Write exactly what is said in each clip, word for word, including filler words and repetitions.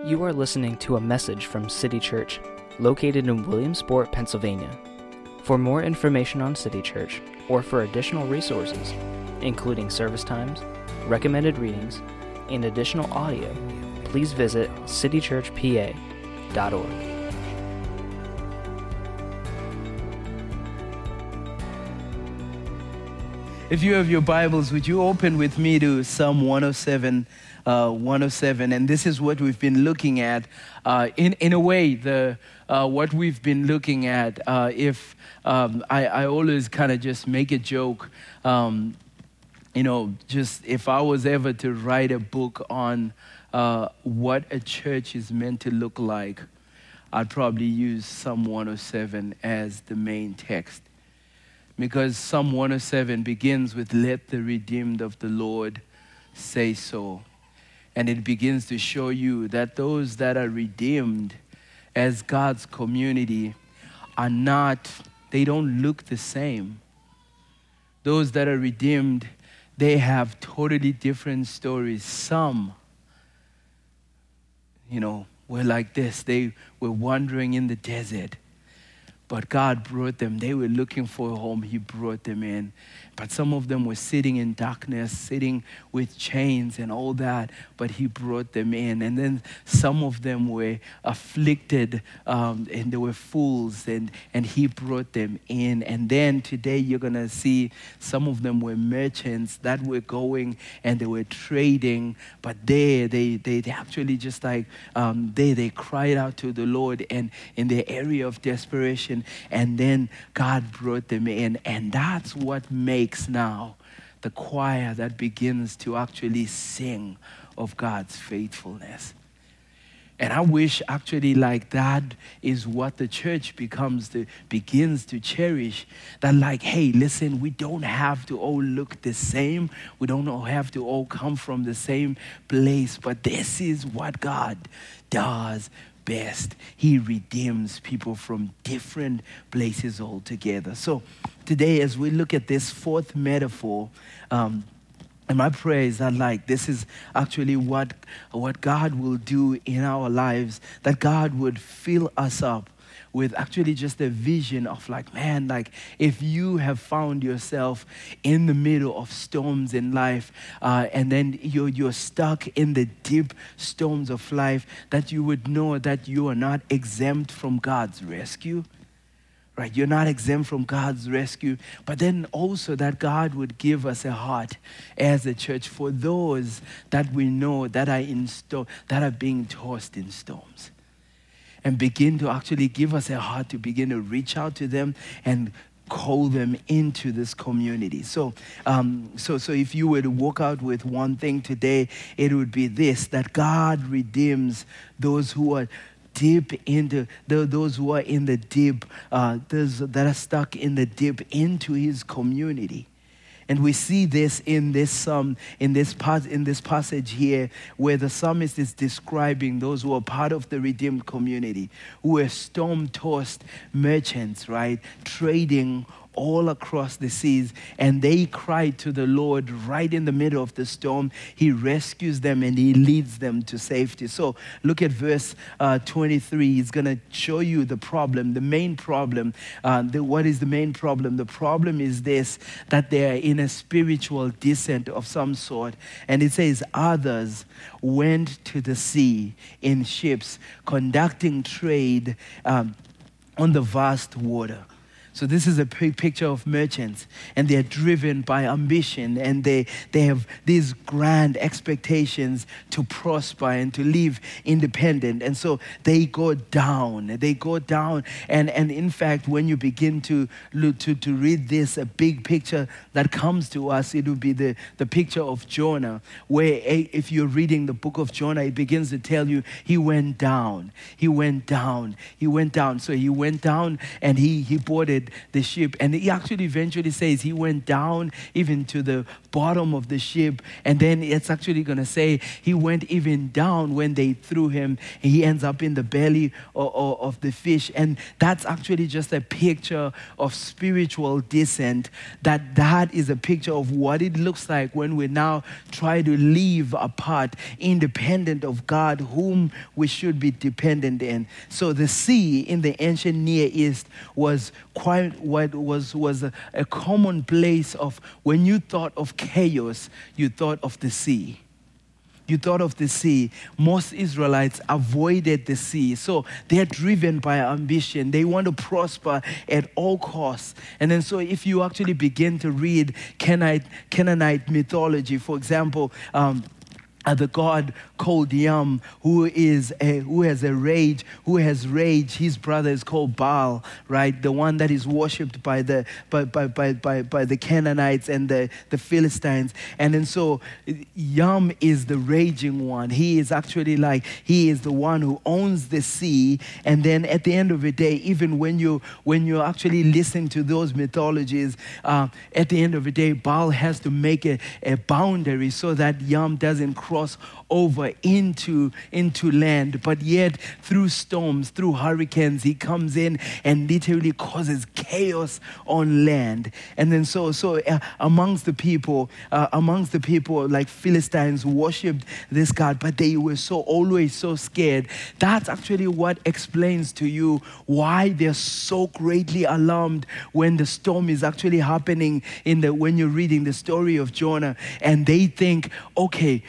You are listening to a message from City Church, located in Williamsport, Pennsylvania. For more information on City Church, or for additional resources, including service times, recommended readings, and additional audio, please visit city church p a dot org. If you have your Bibles, would you open with me to Psalm one oh seven, uh, one oh seven, and this is what we've been looking at. Uh, in in a way, the uh, what we've been looking at. Uh, if um, I, I always kind of just make a joke, um, you know, just if I was ever to write a book on uh, what a church is meant to look like, I'd probably use Psalm one oh seven as the main text. Because Psalm one oh seven begins with, "Let the redeemed of the Lord say so." And it begins to show you that those that are redeemed as God's community are not, they don't look the same. Those that are redeemed, they have totally different stories. Some, you know, were like this. They were wandering in the desert. But God brought them. They were looking for a home. He brought them in. But some of them were sitting in darkness, sitting with chains and all that. But He brought them in. And then some of them were afflicted um, and they were fools. And, and He brought them in. And then today you're going to see some of them were merchants that were going and they were trading. But they, they, they, they actually just like, um, they, they cried out to the Lord and in their area of desperation. And then God brought them in. And that's what makes now the choir that begins to actually sing of God's faithfulness. And I wish actually like that is what the church becomes to, begins to cherish. That like, hey, listen, we don't have to all look the same. We don't all have to all come from the same place. But this is what God does best. He redeems people from different places altogether. So today, as we look at this fourth metaphor, um, and my prayer is that like this is actually what, what God will do in our lives, that God would fill us up with actually just a vision of like, man, like if you have found yourself in the middle of storms in life uh, and then you're, you're stuck in the deep storms of life, that you would know that you are not exempt from God's rescue. Right, you're not exempt from God's rescue, but then also that God would give us a heart as a church for those that we know that are in sto- that are being tossed in storms, and begin to actually give us a heart to begin to reach out to them and call them into this community. So, um, so, so if you were to walk out with one thing today, it would be this: that God redeems those who are deep into the, those who are in the deep, uh, those that are stuck in the deep into His community. And we see this in this um, in this part in this passage here, where the psalmist is describing those who are part of the redeemed community, who are storm-tossed merchants, right, trading all across the seas, and they cry to the Lord right in the middle of the storm. He rescues them and He leads them to safety. So look at verse uh, twenty-three. He's going to show you the problem, the main problem. Uh, the, what is the main problem? The problem is this: that they are in a spiritual descent of some sort. And it says, others went to the sea in ships, conducting trade um, on the vast water. So this is a picture of merchants, and they're driven by ambition, and they, they have these grand expectations to prosper and to live independent. And so they go down, they go down. And, and in fact, when you begin to, look, to, to read this, a big picture that comes to us, it would be the, the picture of Jonah, where if you're reading the book of Jonah, it begins to tell you he went down, he went down, he went down. So he went down and he, he boarded boarded the ship. And he actually eventually says he went down even to the bottom of the ship. And then it's actually going to say he went even down when they threw him. And he ends up in the belly of, of, of the fish. And that's actually just a picture of spiritual descent. That that is a picture of what it looks like when we now try to live apart, independent of God, whom we should be dependent in. So the sea in the ancient Near East was quite what was was a, a common place of when you thought of chaos, you thought of the sea. You thought of the sea. Most Israelites avoided the sea. So they're driven by ambition. They want to prosper at all costs. And then so if you actually begin to read Canaanite, Canaanite mythology, for example, um, Uh, the god called Yam, who is a, who has a rage, who has rage. His brother is called Baal, right? The one that is worshipped by the by by by by, by the Canaanites and the, the Philistines. And then so Yam is the raging one. He is actually like he is the one who owns the sea. And then at the end of the day, even when you when you actually listen to those mythologies, uh, at the end of the day, Baal has to make a, a boundary so that Yam doesn't cross cross over into, into land. But yet, through storms, through hurricanes, he comes in and literally causes chaos on land. And then so, so uh, amongst the people, uh, amongst the people, like Philistines worshipped this God, but they were so always so scared. That's actually what explains to you why they're so greatly alarmed when the storm is actually happening in the when you're reading the story of Jonah, and they think, okay,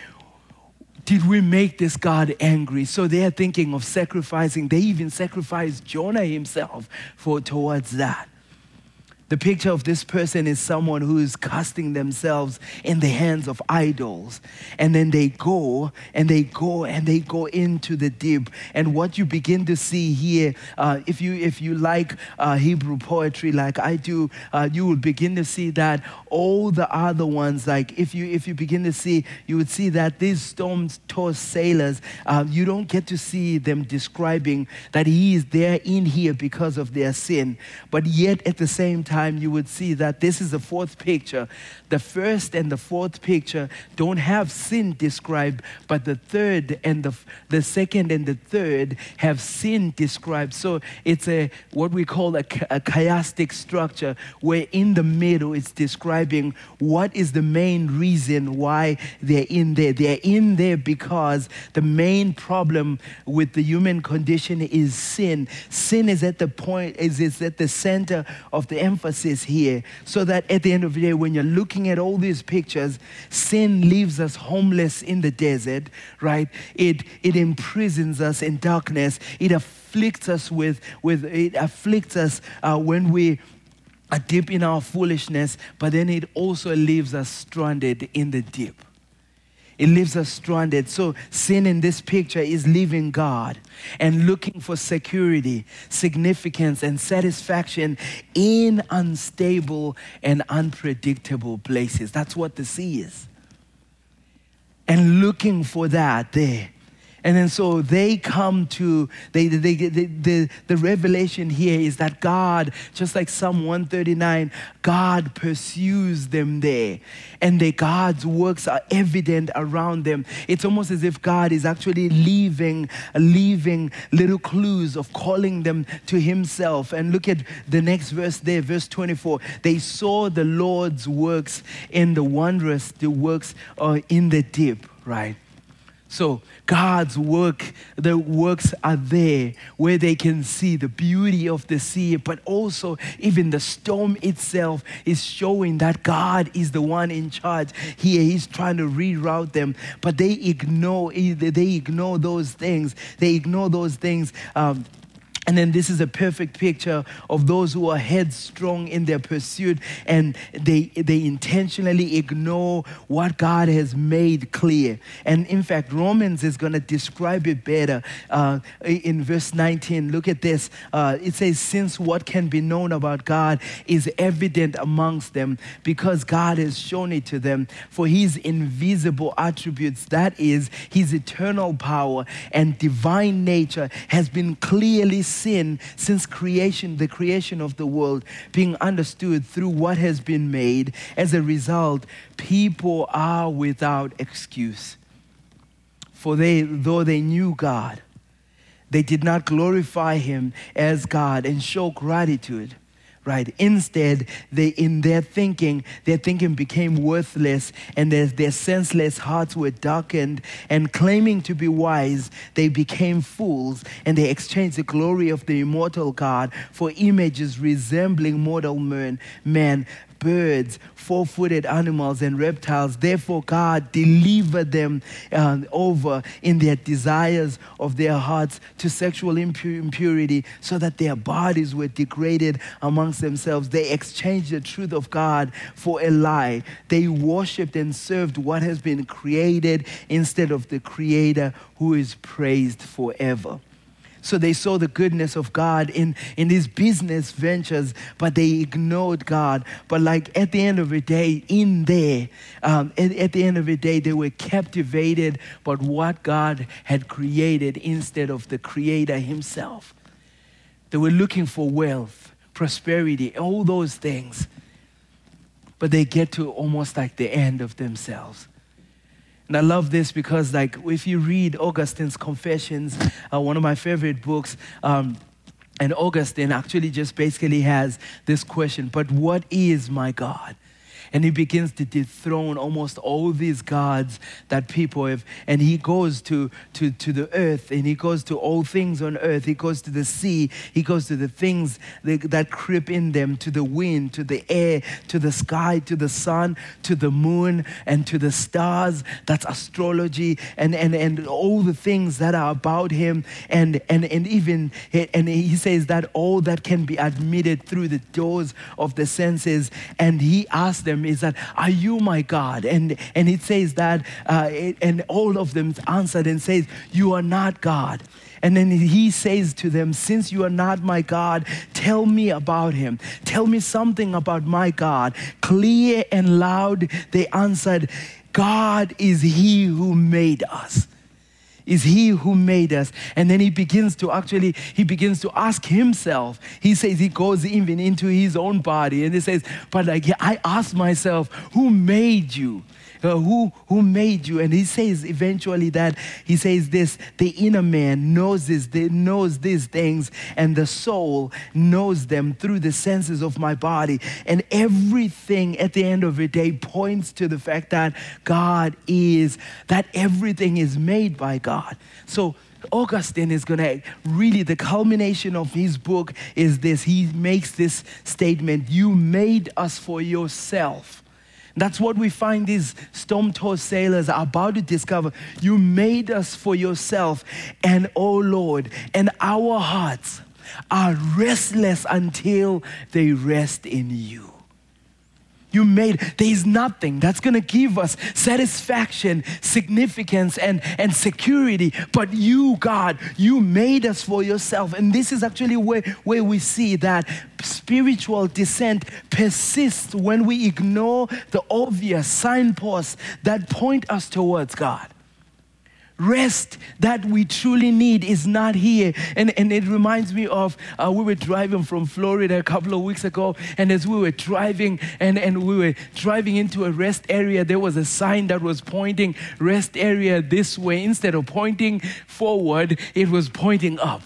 did we make this God angry? So they are thinking of sacrificing. They even sacrificed Jonah himself for towards that. The picture of this person is someone who is casting themselves in the hands of idols. And then they go and they go and they go into the deep. And what you begin to see here, uh, if you if you like uh, Hebrew poetry like I do, uh, you will begin to see that all the other ones, like if you if you begin to see, you would see that these storm-tossed sailors, uh, you don't get to see them describing that he is there in here because of their sin. But yet at the same time, Time, you would see that this is the fourth picture. The first and the fourth picture don't have sin described, but the third and the the second and the third have sin described. So it's a what we call a, a chiastic structure, where in the middle it's describing what is the main reason why they're in there. They're in there because the main problem with the human condition is sin. Sin is at the point, is, is at the center of the emphasis here, so that at the end of the day, when you're looking at all these pictures, sin leaves us homeless in the desert, right? It it imprisons us in darkness. It afflicts us with with it afflicts us uh, when we are deep in our foolishness, but then it also leaves us stranded in the deep. It leaves us stranded. So sin in this picture is leaving God and looking for security, significance, and satisfaction in unstable and unpredictable places. That's what the sea is. And looking for that there. And then so they come to, they, they, they, they, the, the revelation here is that God, just like Psalm one thirty-nine, God pursues them there. And the God's works are evident around them. It's almost as if God is actually leaving, leaving little clues of calling them to himself. And look at the next verse there, verse twenty-four. They saw the Lord's works in the wondrous, the works uh, in the deep, right? So God's work, the works are there where they can see the beauty of the sea, but also even the storm itself is showing that God is the one in charge here. He's trying to reroute them, but they ignore, they ignore those things. They ignore those things. Um, And then this is a perfect picture of those who are headstrong in their pursuit, and they they intentionally ignore what God has made clear. And in fact, Romans is going to describe it better uh, in verse nineteen. Look at this. Uh, it says, since what can be known about God is evident amongst them, because God has shown it to them. For his invisible attributes, that is, his eternal power and divine nature, has been clearly sin since creation, the creation of the world, being understood through what has been made. As a result, people are without excuse. For they, though they knew God, they did not glorify him as God and show gratitude. Right. Instead, they, in their thinking, their thinking became worthless, and their, their senseless hearts were darkened, and claiming to be wise, they became fools, and they exchanged the glory of the immortal God for images resembling mortal men, men birds, four-footed animals, and reptiles. Therefore, God delivered them uh, over in their desires of their hearts to sexual impu- impurity, so that their bodies were degraded amongst themselves. They exchanged the truth of God for a lie. They worshipped and served what has been created instead of the Creator, who is praised forever. So they saw the goodness of God in, in these business ventures, but they ignored God. But like at the end of the day, in there, um, at, at the end of the day, they were captivated by what God had created instead of the Creator himself. They were looking for wealth, prosperity, all those things. But they get to almost like the end of themselves. And I love this because, like, if you read Augustine's Confessions, uh, one of my favorite books, um, and Augustine actually just basically has this question, but what is my God? And he begins to dethrone almost all these gods that people have. And he goes to, to, to the earth, and he goes to all things on earth. He goes to the sea. He goes to the things that, that creep in them, to the wind, to the air, to the sky, to the sun, to the moon, and to the stars. That's astrology, and, and, and all the things that are about him. And, and, and even, and he says that all that can be admitted through the doors of the senses. And he asked them, is that, are you my God? And and it says that, uh, it, and all of them answered and says, you are not God. And then he says to them, since you are not my God, tell me about him. Tell me something about my God. Clear and loud, they answered, God is he who made us. Is he who made us. And then he begins to actually, he begins to ask himself. He says, he goes even into his own body, and he says, but like, I ask myself, who made you? Uh, who who made you? And he says eventually that, he says this, the inner man knows this, they knows these things, and the soul knows them through the senses of my body. And everything at the end of the day points to the fact that God is, that everything is made by God. So Augustine is going to really, the culmination of his book is this. He makes this statement, you made us for yourself. That's what we find these storm-tossed sailors are about to discover. You made us for yourself, and oh Lord, and our hearts are restless until they rest in you. You made, there is nothing that's going to give us satisfaction, significance, and, and security. But you, God, you made us for yourself. And this is actually where, where we see that spiritual descent persists when we ignore the obvious signposts that point us towards God. Rest that we truly need is not here. And, and it reminds me of, uh, we were driving from Florida a couple of weeks ago, and as we were driving, and, and we were driving into a rest area, there was a sign that was pointing rest area this way. Instead of pointing forward, it was pointing up.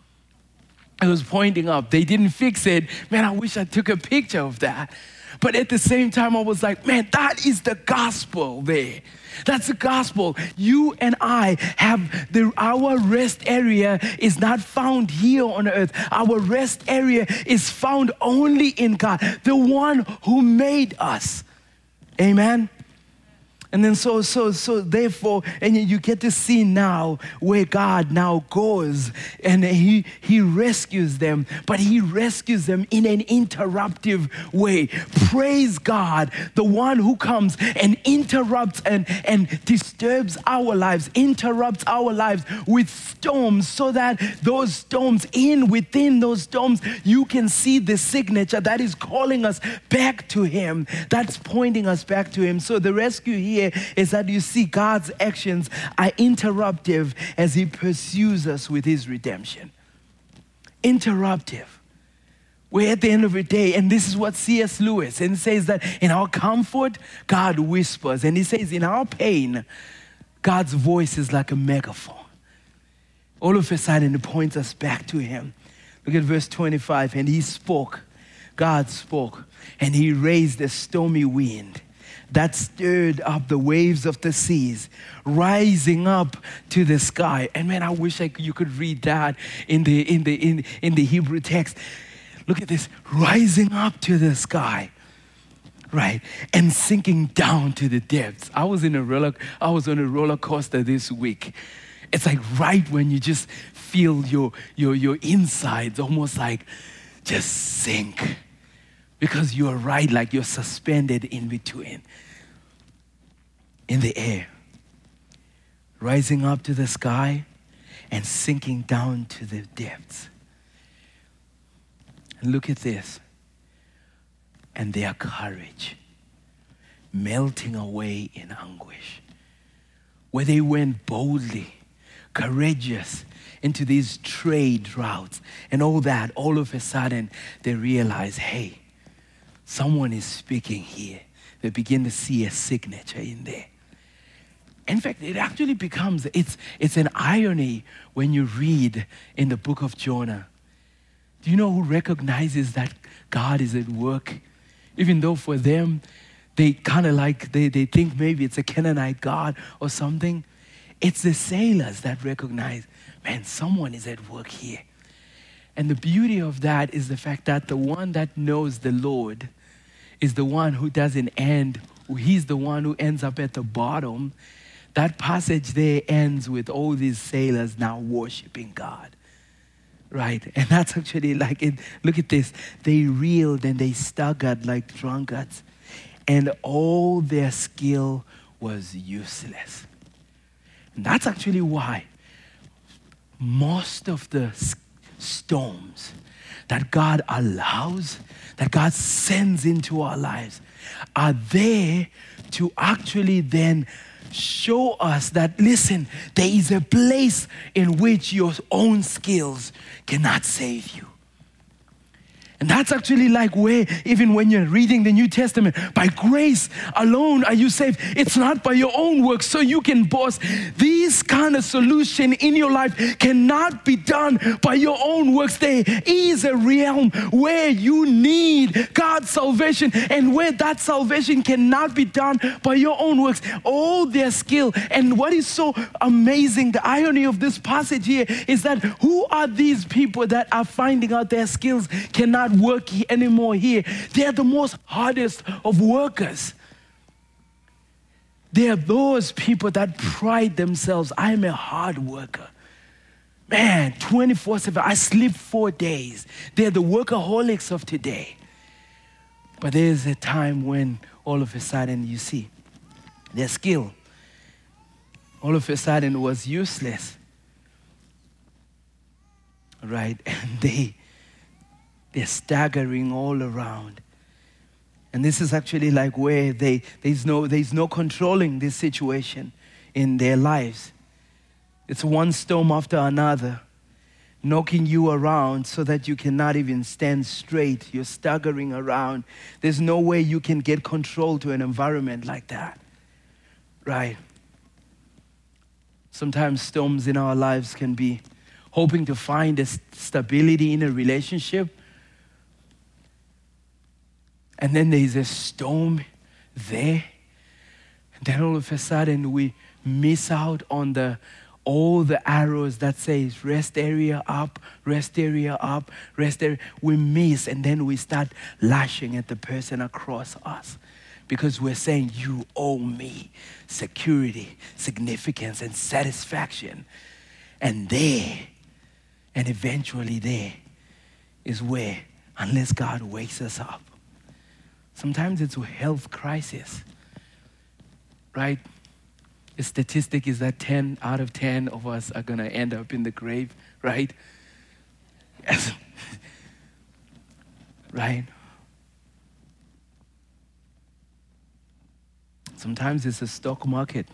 It was pointing up. They didn't fix it. Man, I wish I took a picture of that. But at the same time, I was like, man, that is the gospel there. That's the gospel. You and I have, the, our rest area is not found here on earth. Our rest area is found only in God, the one who made us. Amen? And then so, so, so therefore, and you get to see now where God now goes, and he, he rescues them, but he rescues them in an interruptive way. Praise God, the one who comes and interrupts and, and disturbs our lives, interrupts our lives with storms, so that those storms, in within those storms, you can see the signature that is calling us back to him, that's pointing us back to him. So the rescue here is that you see God's actions are interruptive as he pursues us with his redemption. interruptive. We're at the end of the day, and this is what C S Lewis, and says that in our comfort, God whispers. And he says in our pain, God's voice is like a megaphone. All of a sudden, it points us back to him. Look at verse twenty-five. And he spoke, God spoke, and he raised a stormy wind that stirred up the waves of the seas, rising up to the sky. And man, I wish I could, you could read that in the, in, the, in, in the Hebrew text. Look at this, rising up to the sky, right, and sinking down to the depths. I was in a roller, I was on a roller coaster this week. It's like right when you just feel your, your, your insides almost like just sink. Because you're right, like you're suspended in between, in the air, rising up to the sky and sinking down to the depths. And look at this. And their courage melting away in anguish. Where they went boldly, courageous into these trade routes and all that, all of a sudden they realize, hey, someone is speaking here. They begin to see a signature in there. In fact, it actually becomes, it's, it's an irony when you read in the book of Jonah. Do you know who recognizes that God is at work? Even though for them, they kind of like, they, they think maybe it's a Canaanite God or something. It's the sailors that recognize, man, someone is at work here. And the beauty of that is the fact that the one that knows the Lord is the one who doesn't end. He's the one who ends up at the bottom. That passage there ends with all these sailors now worshiping God. Right? And that's actually like, it, look at this. They reeled and they staggered like drunkards. And all their skill was useless. And that's actually why most of the storms that God allows, that God sends into our lives, are there to actually then show us that, listen, there is a place in which your own skills cannot save you. And that's actually like where, even when you're reading the New Testament, by grace alone are you saved. It's not by your own works, so you can boast. This kind of solution in your life cannot be done by your own works. There is a realm where you need God's salvation, and where that salvation cannot be done by your own works. All their skill. And what is so amazing, the irony of this passage here, is that who are these people that are finding out their skills cannot work anymore here? They are the most hardest of workers. They are those people that pride themselves. I am a hard worker. Man, twenty-four seven, I sleep four days. They're the workaholics of today. But there's a time when all of a sudden you see their skill all of a sudden was useless. Right? And they They're staggering all around. And this is actually like where they, there's no, there's no controlling this situation in their lives. It's one storm after another, knocking you around so that you cannot even stand straight. You're staggering around. There's no way you can get control to an environment like that. Right? Sometimes storms in our lives can be hoping to find a stability in a relationship. And then there's a storm there. And then all of a sudden we miss out on the all the arrows that says rest area up, rest area up, rest area. We miss, and then we start lashing at the person across us because we're saying, you owe me security, significance, and satisfaction. And there, and eventually there, is where, unless God wakes us up, sometimes it's a health crisis, right? The statistic is that ten out of ten of us are going to end up in the grave, right? Yes. Right? Sometimes it's a stock market.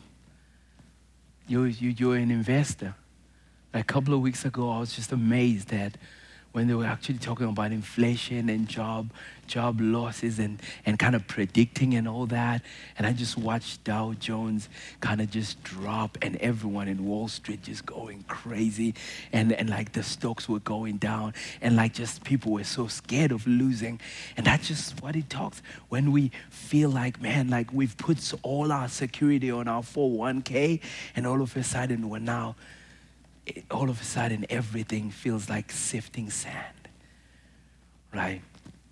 You're, you, you're an investor. A couple of weeks ago, I was just amazed at when they were actually talking about inflation and job job losses and, and kind of predicting and all that. And I just watched Dow Jones kind of just drop and everyone in Wall Street just going crazy. And, and like the stocks were going down and like just people were so scared of losing. And that's just what it talks. When we feel like, man, like we've put all our security on our four oh one k and all of a sudden we're now, all of a sudden everything feels like sifting sand, right?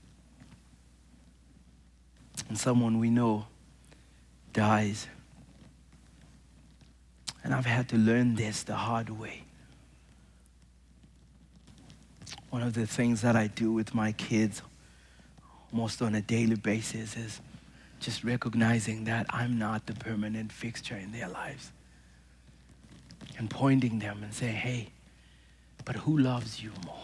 And someone we know dies. And I've had to learn this the hard way. One of the things that I do with my kids almost on a daily basis is just recognizing that I'm not the permanent fixture in their lives. And pointing them and saying, hey, but who loves you more?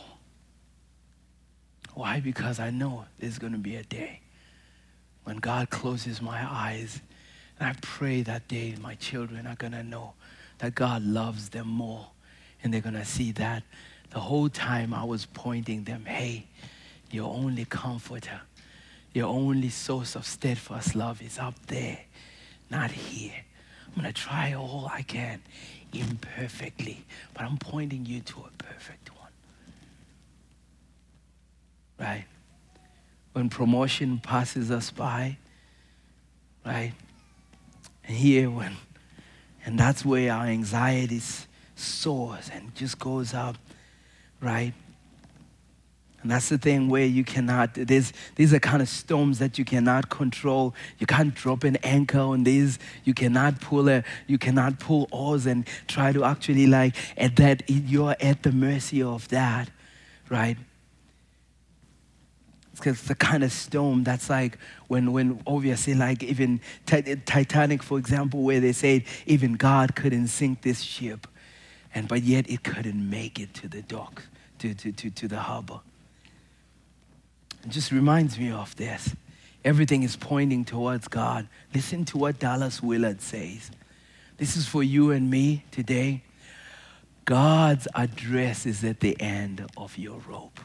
Why? Because I know there's going to be a day when God closes my eyes, and I pray that day my children are going to know that God loves them more. And they're going to see that the whole time I was pointing them, hey, your only comforter, your only source of steadfast love is up there, not here. I'm going to try all I can imperfectly, but I'm pointing you to a perfect one. Right? When promotion passes us by, right? And here when, and that's where our anxiety soars and just goes up, right? And that's the thing where you cannot, there's, these are kind of storms that you cannot control. You can't drop an anchor on these. You cannot pull a, you cannot pull oars and try to actually like, at that, you're at the mercy of that, right? It's the kind of storm that's like when, when obviously like even Titanic, for example, where they said even God couldn't sink this ship, and but yet it couldn't make it to the dock, to, to, to, to the harbor. It just reminds me of this. Everything is pointing towards God. Listen to what Dallas Willard says. This is for you and me today. God's address is at the end of your rope.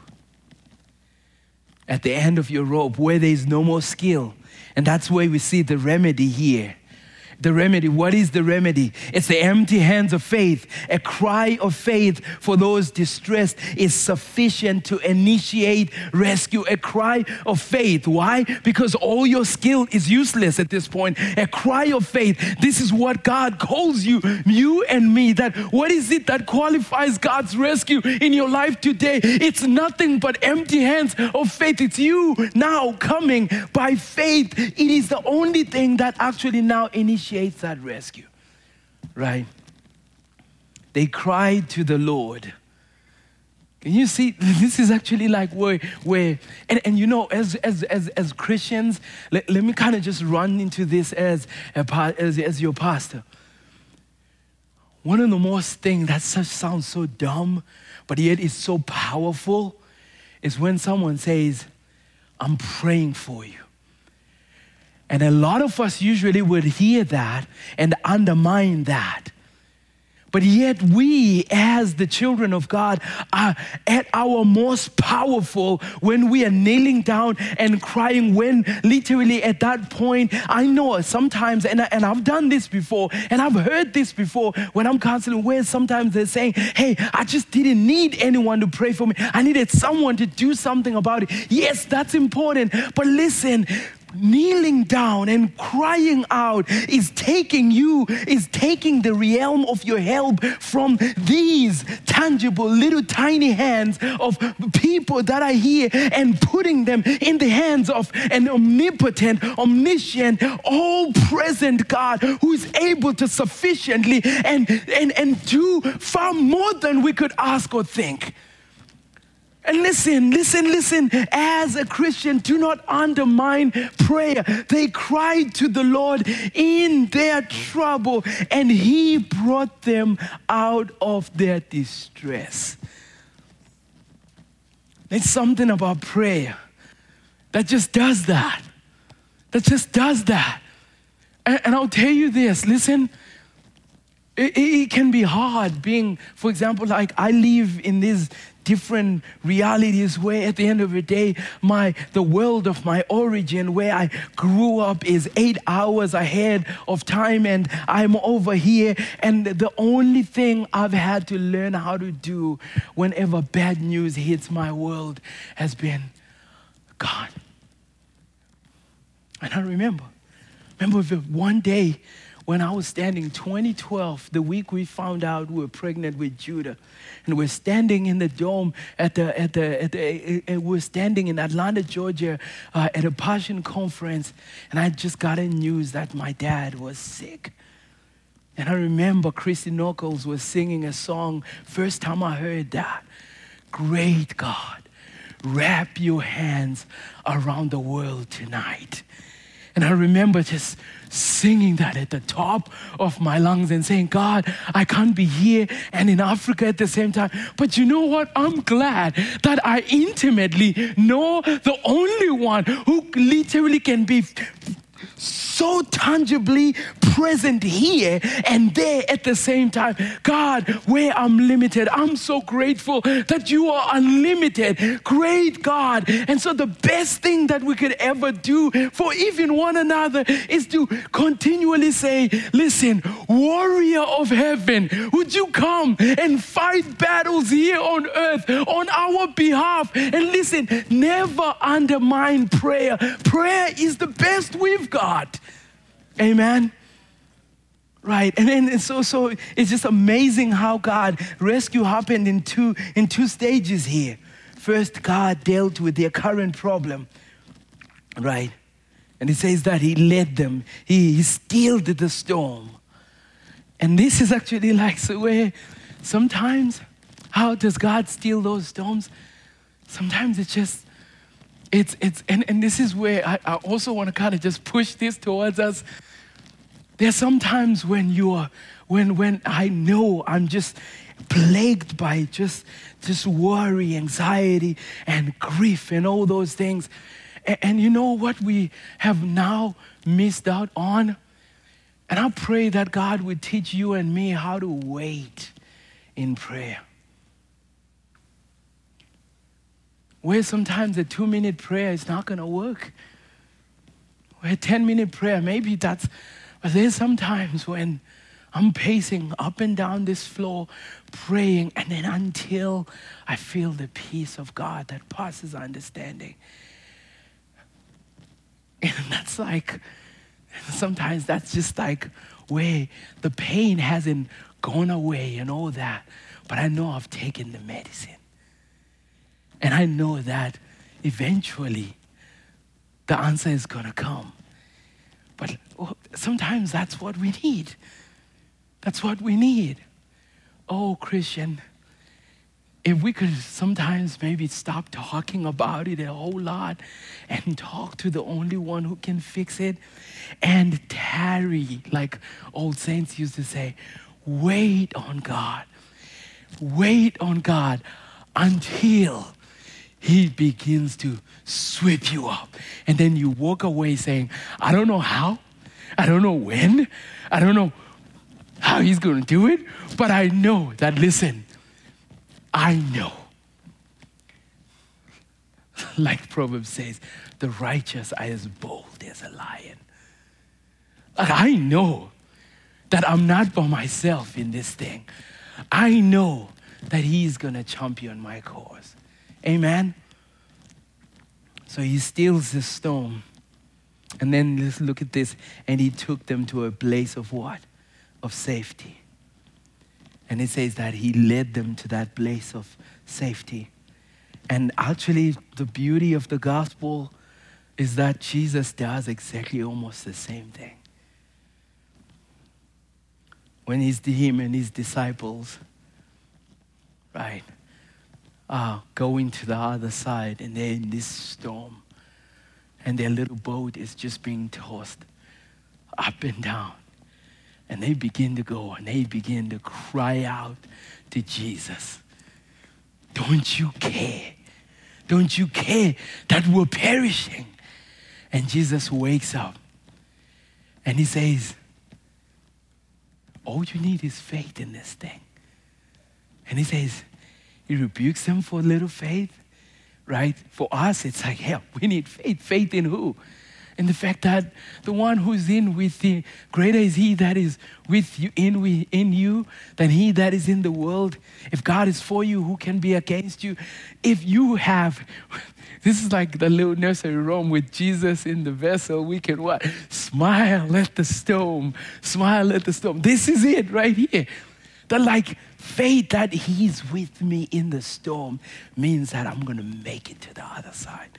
At the end of your rope, where there is no more skill. And that's where we see the remedy here. The remedy, what is the remedy? It's the empty hands of faith. A cry of faith for those distressed is sufficient to initiate rescue. A cry of faith. Why? Because all your skill is useless at this point. A cry of faith. This is what God calls you, you and me. That what is it that qualifies God's rescue in your life today? It's nothing but empty hands of faith. It's you now coming by faith. It is the only thing that actually now initiates that rescue, right? They cried to the Lord. Can you see? This is actually like where, where and, and you know, as as as, as Christians, let, let me kind of just run into this as, a, as as your pastor. One of the most things that sounds so dumb, but yet is so powerful, is when someone says, "I'm praying for you." And a lot of us usually would hear that and undermine that. But yet we, as the children of God, are at our most powerful when we are kneeling down and crying, when literally at that point, I know sometimes, and, I, and I've done this before, and I've heard this before when I'm counseling, where sometimes they're saying, hey, I just didn't need anyone to pray for me. I needed someone to do something about it. Yes, that's important. But listen, kneeling down and crying out is taking you, is taking the realm of your help from these tangible little tiny hands of people that are here and putting them in the hands of an omnipotent, omniscient, all-present God who is able to sufficiently and, and, and do far more than we could ask or think. And listen, listen, listen, as a Christian, do not undermine prayer. They cried to the Lord in their trouble, and He brought them out of their distress. There's something about prayer that just does that. That just does that. And, and I'll tell you this, listen, It, it can be hard being, for example, like I live in these different realities where at the end of the day, my the world of my origin, where I grew up, is eight hours ahead of time, and I'm over here. And the only thing I've had to learn how to do whenever bad news hits my world has been God. And I remember, remember the one day when I was standing, twenty twelve, the week we found out we were pregnant with Judah, and we're standing in the dome at the at the at the uh, we're standing in Atlanta, Georgia, uh, at a Passion conference, and I just got a news that my dad was sick. And I remember Christy Knuckles was singing a song. First time I heard that, great God, wrap your hands around the world tonight. And I remember just singing that at the top of my lungs and saying, God, I can't be here and in Africa at the same time. But you know what? I'm glad that I intimately know the only one who literally can be so tangibly present here and there at the same time. God, where I'm limited, I'm so grateful that you are unlimited. Great God. And so the best thing that we could ever do for even one another is to continually say, listen, warrior of heaven, would you come and fight battles here on earth on our behalf? And listen, never undermine prayer. Prayer is the best we've got. Amen. Right, and then so so it's just amazing how God rescue happened in two in two stages here. First, God dealt with their current problem, right? And it says that He led them. He, he stilled the storm. And this is actually like so where sometimes, how does God still those storms? Sometimes it's just it's it's and, and this is where I, I also want to kind of just push this towards us. There's sometimes when you are, when when I know I'm just plagued by just, just worry, anxiety, and grief and all those things. And, and you know what we have now missed out on? And I pray that God would teach you and me how to wait in prayer. Where sometimes a two-minute prayer is not going to work. Where a ten-minute prayer, maybe that's... But there's sometimes when I'm pacing up and down this floor, praying, and then until I feel the peace of God that passes understanding. And that's like, sometimes that's just like where the pain hasn't gone away and all that. But I know I've taken the medicine. And I know that eventually the answer is going to come. But sometimes that's what we need. That's what we need. Oh, Christian, if we could sometimes maybe stop talking about it a whole lot and talk to the only one who can fix it and tarry, like old saints used to say, wait on God. Wait on God until He begins to sweep you up. And then you walk away saying, I don't know how, I don't know when, I don't know how He's going to do it, but I know that, listen, I know. Like Proverbs says, the righteous are as bold as a lion. Like I know that I'm not by myself in this thing. I know that He's going to champion my cause. Amen? So He stills the storm. And then let's look at this. And He took them to a place of what? Of safety. And it says that He led them to that place of safety. And actually, the beauty of the gospel is that Jesus does exactly almost the same thing. When He's Him and His disciples, right, are going to the other side, and they're in this storm, and their little boat is just being tossed up and down. And they begin to go, and they begin to cry out to Jesus. Don't you care? Don't you care that we're perishing? And Jesus wakes up, and He says, All you need is faith in this thing. And he says, he rebukes them for little faith, right? For us, it's like, hell, we need faith. Faith in who? In the fact that the one who's in with you, greater is he that is with you, in, we, in you, than he that is in the world. If God is for you, who can be against you? If you have, this is like the little nursery rhyme with Jesus in the vessel, we can what? Smile at the storm, smile at the storm. This is it right here. The like faith that he's with me in the storm means that I'm going to make it to the other side.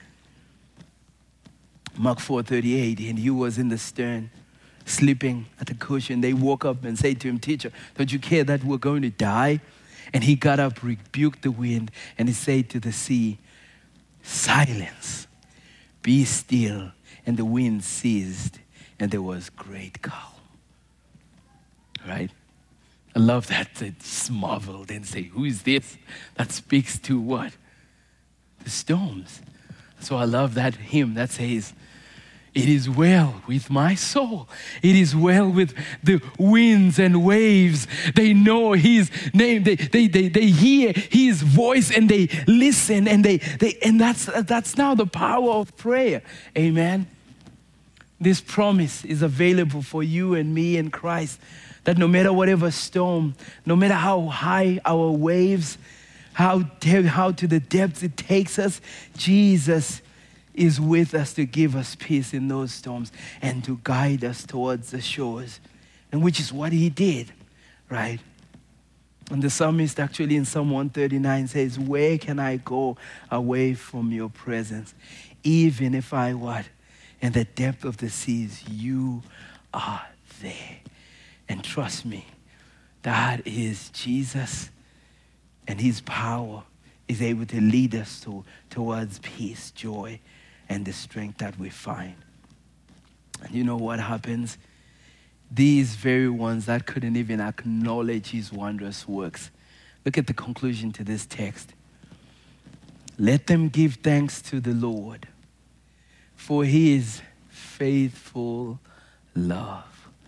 Mark four thirty-eight, and he was in the stern, sleeping at the cushion. They woke up and said to him, "Teacher, don't you care that we're going to die?" And he got up, rebuked the wind, and he said to the sea, "Silence, be still." And the wind ceased, and there was great calm. Right? I love that. They marveled and say, "Who is this that speaks to what? The storms." So I love that hymn that says, "It is well with my soul. It is well with the winds and waves. They know his name. They, they, they, they hear his voice and they listen. And they, they and that's, that's now the power of prayer." Amen. This promise is available for you and me in Christ. That no matter whatever storm, no matter how high our waves, how, de- how to the depths it takes us, Jesus is with us to give us peace in those storms and to guide us towards the shores, and which is what he did, right? And the psalmist actually in Psalm one thirty-nine says, "Where can I go away from your presence? Even if I what? In the depth of the seas, you are there." And trust me, that is Jesus, and his power is able to lead us to, towards peace, joy, and the strength that we find. And you know what happens? These very ones that couldn't even acknowledge his wondrous works. Look at the conclusion to this text. "Let them give thanks to the Lord, for his faithful love."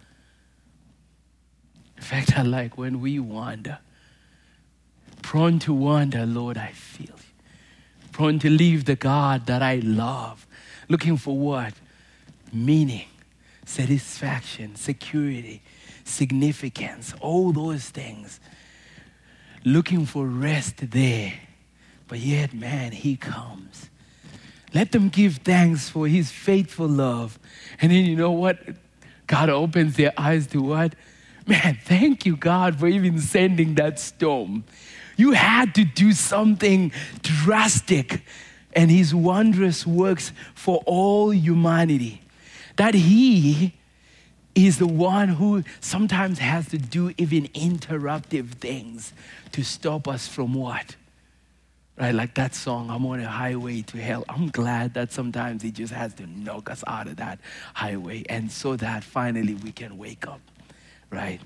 In fact, I like when we wander. Prone to wander, Lord, I feel you. Prone to leave the God that I love. Looking for what? Meaning, satisfaction, security, significance, all those things. Looking for rest there. But yet, man, he comes. Let them give thanks for his faithful love. And then you know what? God opens their eyes to what? Man, thank you, God, for even sending that storm. You had to do something drastic, and his wondrous works for all humanity. That he is the one who sometimes has to do even interruptive things to stop us from what? Right, like that song, "I'm on a highway to hell." I'm glad that sometimes he just has to knock us out of that highway, and so that finally we can wake up. Right?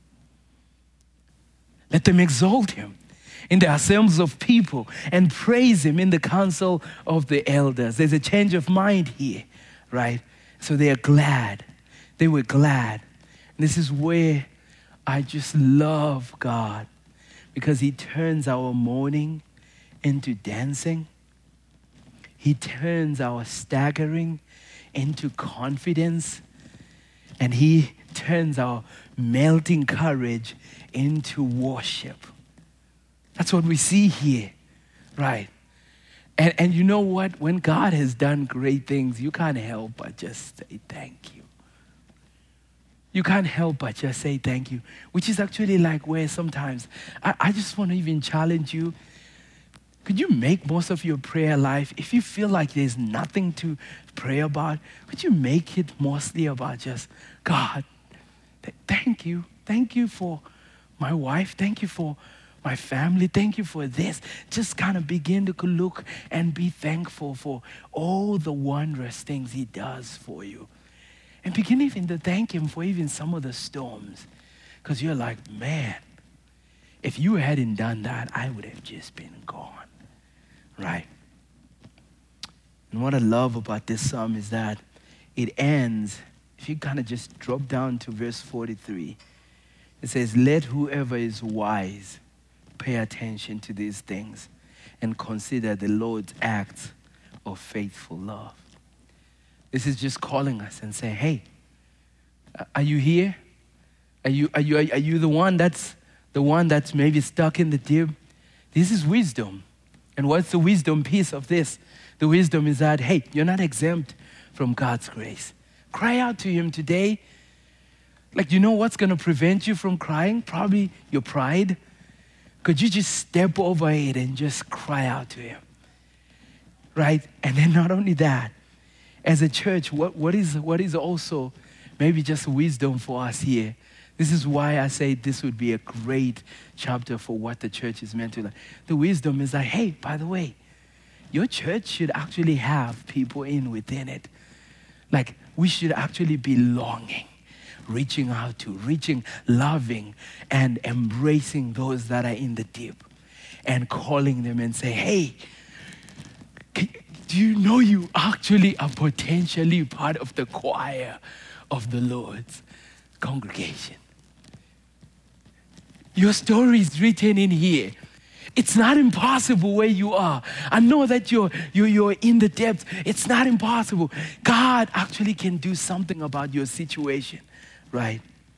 Let them exalt him in the assemblies of people and praise him in the council of the elders. There's a change of mind here, right? So they are glad. They were glad. And this is where I just love God, because he turns our mourning into dancing. He turns our staggering into confidence. And he turns our melting courage into worship. That's what we see here, right? And, and you know what? When God has done great things, you can't help but just say thank you. You can't help but just say thank you, which is actually like where sometimes, I, I just want to even challenge you. Could you make most of your prayer life, if you feel like there's nothing to pray about, could you make it mostly about just, God, th- thank you. Thank you for my wife. Thank you for my family. Thank you for this. Just kind of begin to look and be thankful for all the wondrous things he does for you. And begin even to thank him for even some of the storms. Because you're like, man, if you hadn't done that, I would have just been gone. Right? And what I love about this psalm is that it ends, if you kind of just drop down to verse forty-three, It says, let whoever is wise pay attention to these things and consider the Lord's acts of faithful love. This is just calling us and saying, hey, are you here? Are you, are you, are you the one that's the one that's maybe stuck in the dip? This is wisdom. And what's the wisdom piece of this? The wisdom is that, hey, you're not exempt from God's grace. Cry out to him today. Like, you know what's going to prevent you from crying? Probably your pride. Could you just step over it and just cry out to him? Right? And then not only that, as a church, what, what is what is also maybe just wisdom for us here? This is why I say this would be a great chapter for what the church is meant to do. The wisdom is like, hey, by the way, your church should actually have people in within it. Like, we should actually be longing, reaching out to, reaching, loving, and embracing those that are in the deep and calling them and say, hey, can, do you know you actually are potentially part of the choir of the Lord's congregation? Your story is written in here. It's not impossible where you are. I know that you're, you're, you're in the depths. It's not impossible. God actually can do something about your situation, right?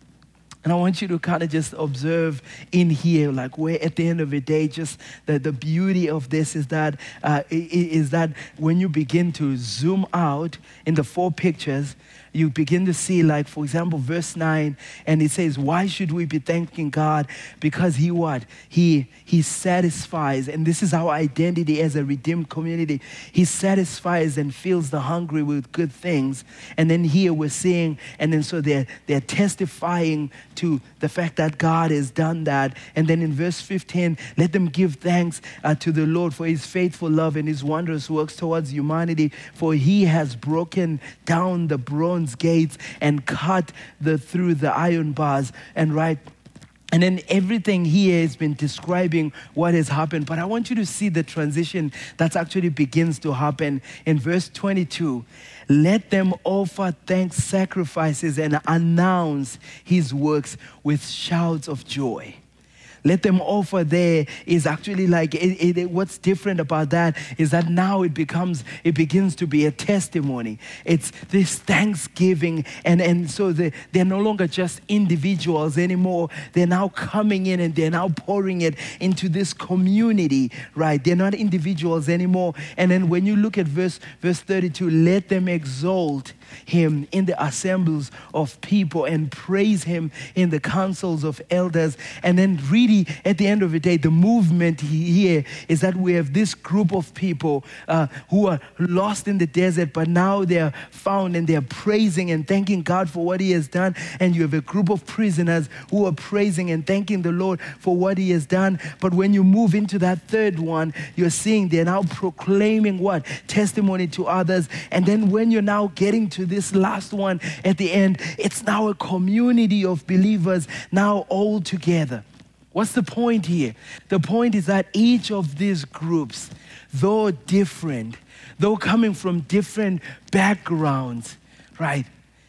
And I want you to kind of just observe in here, like where at the end of the day, just the, the beauty of this is that, uh, is that when you begin to zoom out in the four pictures, you begin to see, like, for example, verse nine, and it says, why should we be thanking God? Because he what? He, he satisfies, and this is our identity as a redeemed community. He satisfies and fills the hungry with good things. And then here we're seeing, and then so they're, they're testifying to the fact that God has done that. And then in verse fifteen, let them give thanks uh, to the Lord for his faithful love and his wondrous works towards humanity, for he has broken down the bronze gates and cut the through the iron bars. And right, and then everything here has been describing what has happened. But I want you to see the transition that actually begins to happen in verse twenty-two. Let them offer thanks sacrifices and announce his works with shouts of joy. Let them offer there is actually like, it, it, what's different about that is that now it becomes, it begins to be a testimony. It's this thanksgiving. And, and so they, they're no longer just individuals anymore. They're now coming in and they're now pouring it into this community, right? They're not individuals anymore. And then when you look at verse, verse thirty-two, let them exalt him in the assemblies of people and praise him in the councils of elders. And then really at the end of the day, the movement here is that we have this group of people uh, who are lost in the desert, but now they're found and they're praising and thanking God for what he has done. And you have a group of prisoners who are praising and thanking the Lord for what he has done. But when you move into that third one, you're seeing they're now proclaiming what? Testimony to others. And then when you're now getting to this last one at the end, it's now a community of believers now all together. What's the point here? The point is that each of these groups, though different, though coming from different backgrounds, right,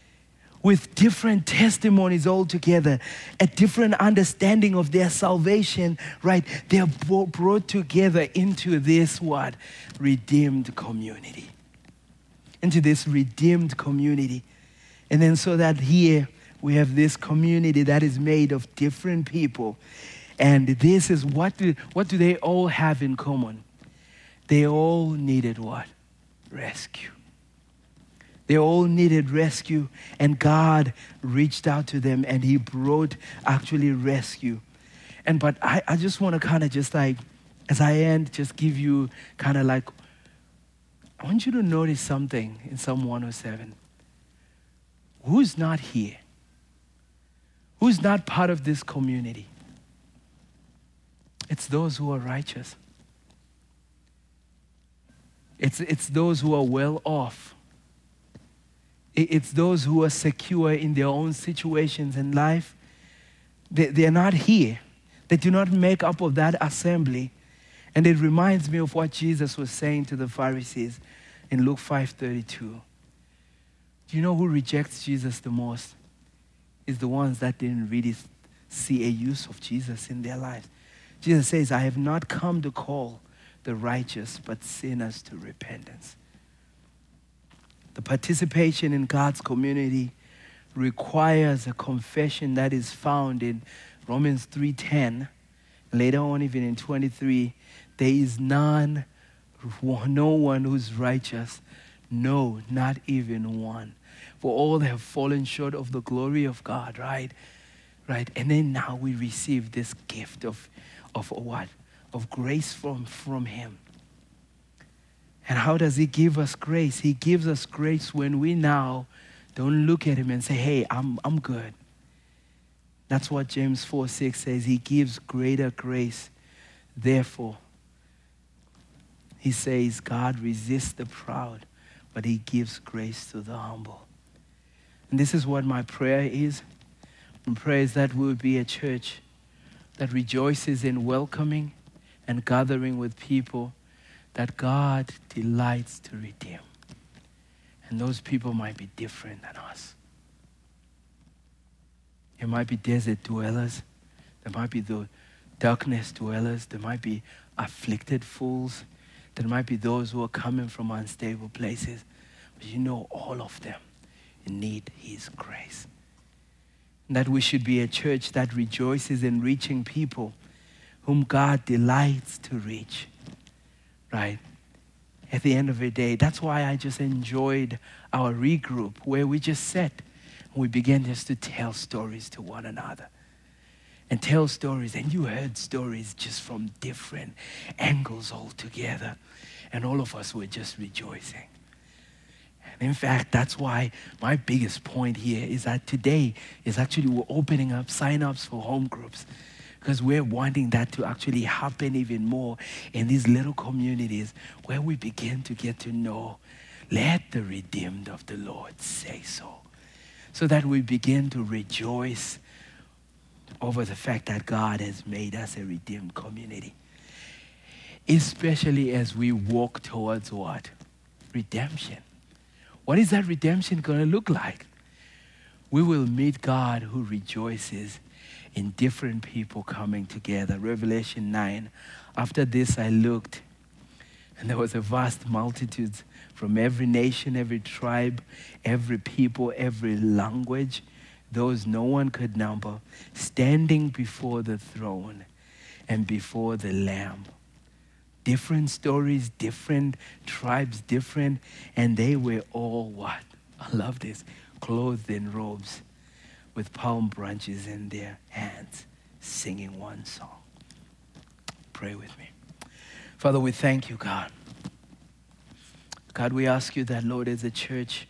with different testimonies all together, a different understanding of their salvation, right, they're brought together into this what? Redeemed community. Into this redeemed community. And then so that here we have this community that is made of different people. And this is what do, what do they all have in common? They all needed what? Rescue. They all needed rescue, and God reached out to them and he brought actually rescue. And but I, I just want to kind of just like, as I end, just give you kind of like, I want you to notice something in Psalm one oh seven. Who's not here? Who's not part of this community? It's those who are righteous. It's, it's those who are well off. It's those who are secure in their own situations in life. They, they're not here. They do not make up of that assembly. And it reminds me of what Jesus was saying to the Pharisees in Luke five thirty-two. Do you know who rejects Jesus the most? It's the ones that didn't really see a use of Jesus in their lives. Jesus says, I have not come to call the righteous, but sinners to repentance. The participation in God's community requires a confession that is found in Romans three ten. Later on, even in twenty-three, there is none, no one who's righteous. No, not even one. For all have fallen short of the glory of God, right? Right. And then now we receive this gift of, of what? Of grace from, from him. And how does he give us grace? He gives us grace when we now don't look at him and say, hey, I'm, I'm good. That's what James four six says. He gives greater grace. Therefore, he says, God resists the proud, but he gives grace to the humble. And this is what my prayer is. My prayer is that we would be a church that rejoices in welcoming and gathering with people that God delights to redeem. And those people might be different than us. It might be desert dwellers. There might be the darkness dwellers. There might be afflicted fools. There might be those who are coming from unstable places. But you know, all of them need his grace. And that we should be a church that rejoices in reaching people whom God delights to reach. Right? At the end of the day, that's why I just enjoyed our regroup where we just sat and we began just to tell stories to one another. And tell stories, and you heard stories just from different angles altogether. And all of us were just rejoicing. And in fact, that's why my biggest point here is that today is actually we're opening up sign-ups for home groups. Because we're wanting that to actually happen even more in these little communities where we begin to get to know, let the redeemed of the Lord say so. So that we begin to rejoice over the fact that God has made us a redeemed community. Especially as we walk towards what? Redemption. What is that redemption going to look like? We will meet God who rejoices in different people coming together. Revelation nine. After this I looked, and there was a vast multitude from every nation, every tribe, every people, every language, those no one could number, standing before the throne and before the Lamb. Different stories, different tribes, different, and they were all what? I love this. Clothed in robes with palm branches in their hands, singing one song. Pray with me. Father, we thank you, God. God, we ask you that, Lord, as a church,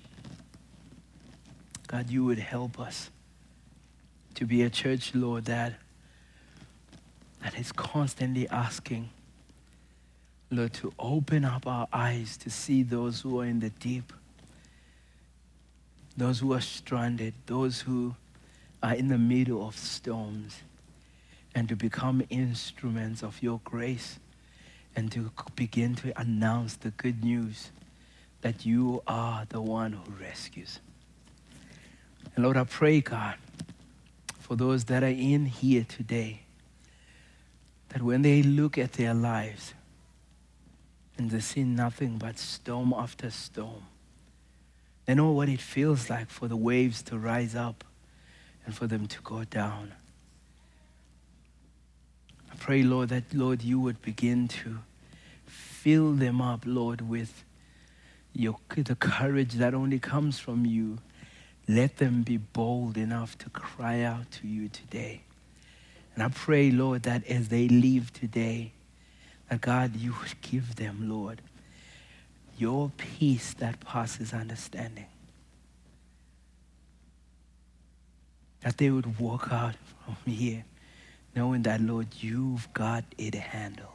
God, you would help us to be a church, Lord, that, that is constantly asking, Lord, to open up our eyes to see those who are in the deep, those who are stranded, those who are in the middle of storms, and to become instruments of your grace and to begin to announce the good news that you are the one who rescues. And Lord, I pray, God, for those that are in here today, that when they look at their lives and they see nothing but storm after storm, they know what it feels like for the waves to rise up and for them to go down. I pray, Lord, that, Lord, you would begin to fill them up, Lord, with your, the courage that only comes from you. Let them be bold enough to cry out to you today. And I pray, Lord, that as they leave today, that God, you would give them, Lord, your peace that passes understanding. That they would walk out from here knowing that, Lord, you've got it handled.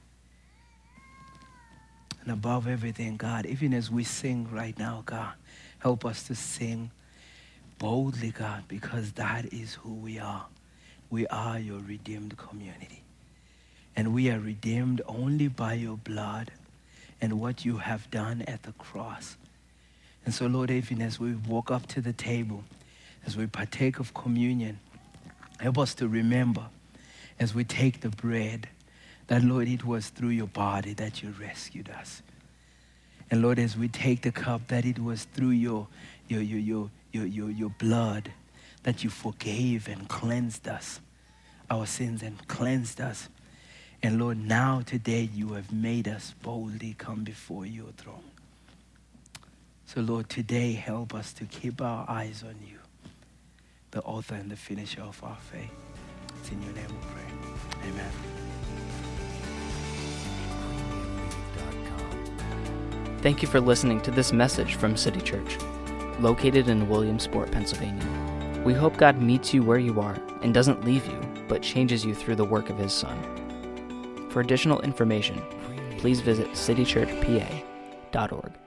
And above everything, God, even as we sing right now, God, help us to sing boldly, God, because that is who we are. We are your redeemed community. And we are redeemed only by your blood and what you have done at the cross. And so, Lord, even as we walk up to the table, as we partake of communion, Help us to remember as we take the bread that, Lord, it was through your body that you rescued us. And Lord, as we take the cup, that it was through your, your, your, your, your, your, your blood that you forgave and cleansed us, our sins, and cleansed us. And Lord, now today you have made us boldly come before your throne. So Lord, today help us to keep our eyes on you, the author and the finisher of our faith. It's in your name we pray. Amen. Thank you for listening to this message from City Church, located in Williamsport, Pennsylvania. We hope God meets you where you are and doesn't leave you, but changes you through the work of his Son. For additional information, please visit city church p a dot org.